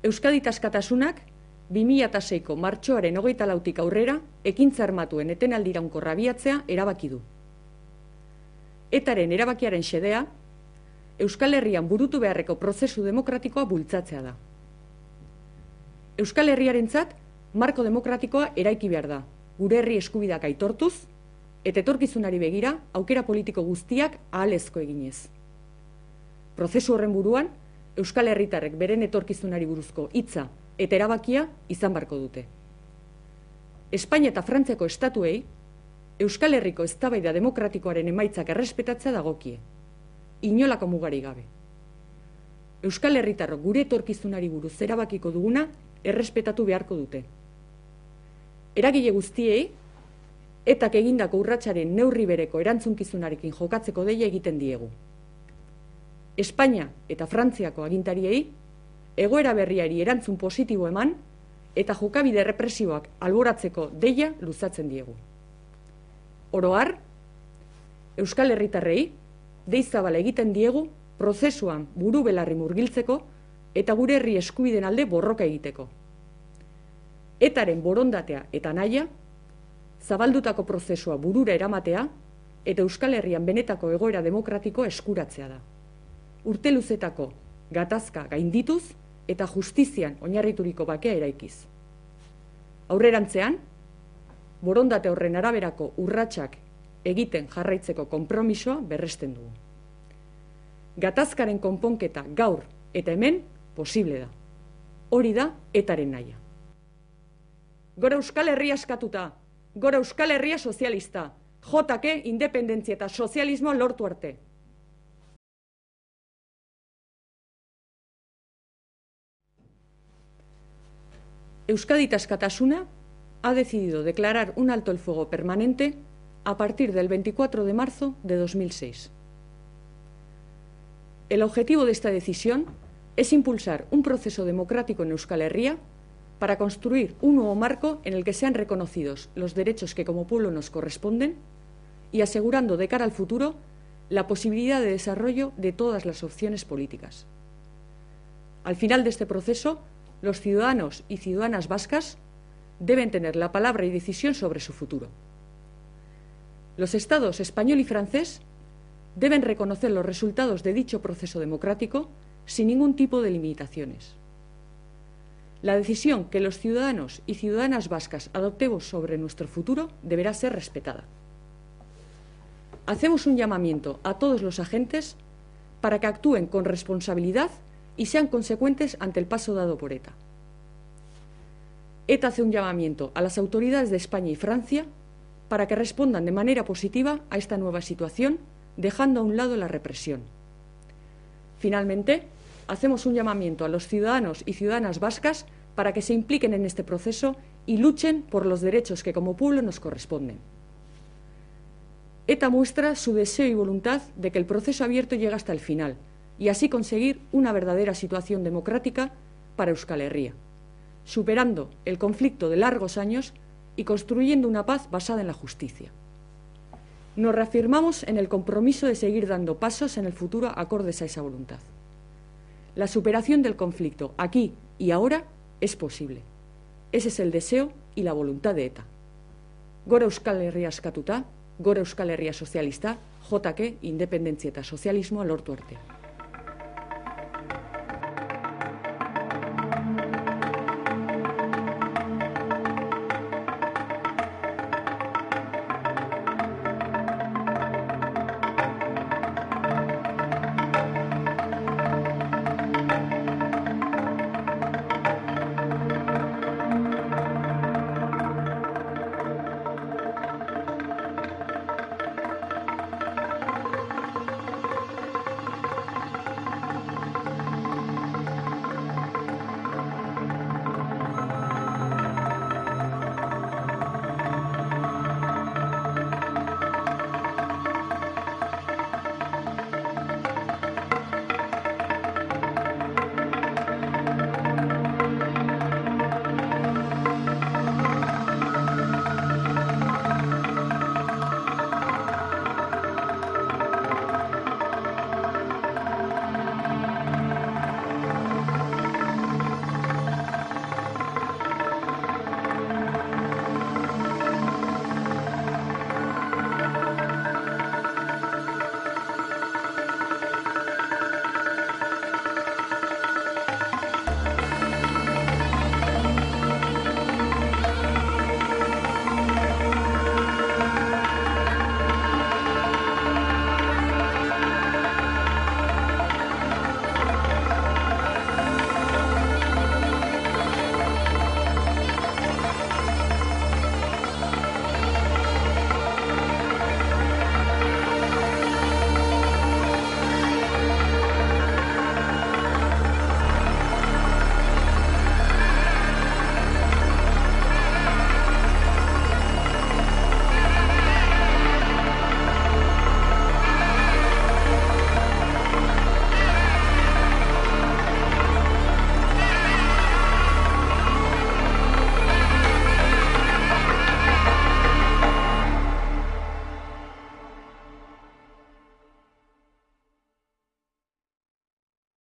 Euskadi Askatasunak 2006ko martxoaren 24tik aurrera ekintza armatuen etenaldi iraunkorra abiatzea erabaki du. Etaren erabakiaren xedea Euskal Herrian burutu beharreko prozesu demokratikoa bultzatzea da. Euskal Herriarentzat marko demokratikoa eraiki behar da, gure herri eskubideak aitortuz eta etorkizunari begira aukera politiko guztiak ahalezko eginez. Prozesu horren buruan, Euskal Herritarrek beren etorkizunari buruzko hitza eta erabakia izan beharko dute. Espainia eta Frantziako estatuei Euskal Herriko eztabaida demokratikoaren emaitzak errespetatzea dagokie, inolako mugari gabe. Euskal Herritarrok gure etorkizunari buruz erabakiko duguna errespetatu beharko dute. Eragile guztiei, etak egindako urratsaren neurri bereko erantzunkizunarekin jokatzeko deia egiten diegu. Espainia eta Frantziako agintariei, egoera berriari erantzun positibo eman eta jokabide represiboak alboratzeko deia luzatzen diegu. Oro har, Euskal Herritarrei dei zabala egiten diegu prozesuan buru belarri murgiltzeko eta gure herri eskubideen alde borroka egiteko. Etaren borondatea eta nahia, zabaldutako prozesua burura eramatea eta Euskal Herrian benetako egoera demokratiko eskuratzea da. Urte luzetako gatazka gaindituz eta justizian oinarrituriko bakea eraikiz. Aurrerantzean, borondate horren araberako urratsak egiten jarraitzeko konpromisoa berresten dugu. Gatazkaren konponketa gaur eta hemen posible da. Hori da etaren nahia. Gora Euskal Herria askatuta, gora Euskal Herria sozialista, JK independentzia eta sozialismoa lortu arte. Euskadi Askatasuna ha decidido declarar un alto el fuego permanente a partir del 24 de marzo de 2006. El objetivo de esta decisión es impulsar un proceso democrático en Euskal Herria para construir un nuevo marco en el que sean reconocidos los derechos que como pueblo nos corresponden y asegurando de cara al futuro la posibilidad de desarrollo de todas las opciones políticas. Al final de este proceso, los ciudadanos y ciudadanas vascas deben tener la palabra y decisión sobre su futuro. Los Estados español y francés deben reconocer los resultados de dicho proceso democrático sin ningún tipo de limitaciones. La decisión que los ciudadanos y ciudadanas vascas adoptemos sobre nuestro futuro deberá ser respetada. Hacemos un llamamiento a todos los agentes para que actúen con responsabilidad y sean consecuentes ante el paso dado por ETA. ETA hace un llamamiento a las autoridades de España y Francia para que respondan de manera positiva a esta nueva situación, dejando a un lado la represión. Finalmente, hacemos un llamamiento a los ciudadanos y ciudadanas vascas para que se impliquen en este proceso y luchen por los derechos que como pueblo nos corresponden. ETA muestra su deseo y voluntad de que el proceso abierto llegue hasta el final y así conseguir una verdadera situación democrática para Euskal Herria, superando el conflicto de largos años y construyendo una paz basada en la justicia. Nos reafirmamos en el compromiso de seguir dando pasos en el futuro acordes a esa voluntad. La superación del conflicto aquí y ahora es posible. Ese es el deseo y la voluntad de ETA. Gora Euskal Herria askatuta, gora Euskal Herria sozialista, JK independentzia eta sozialismoa lortu arte.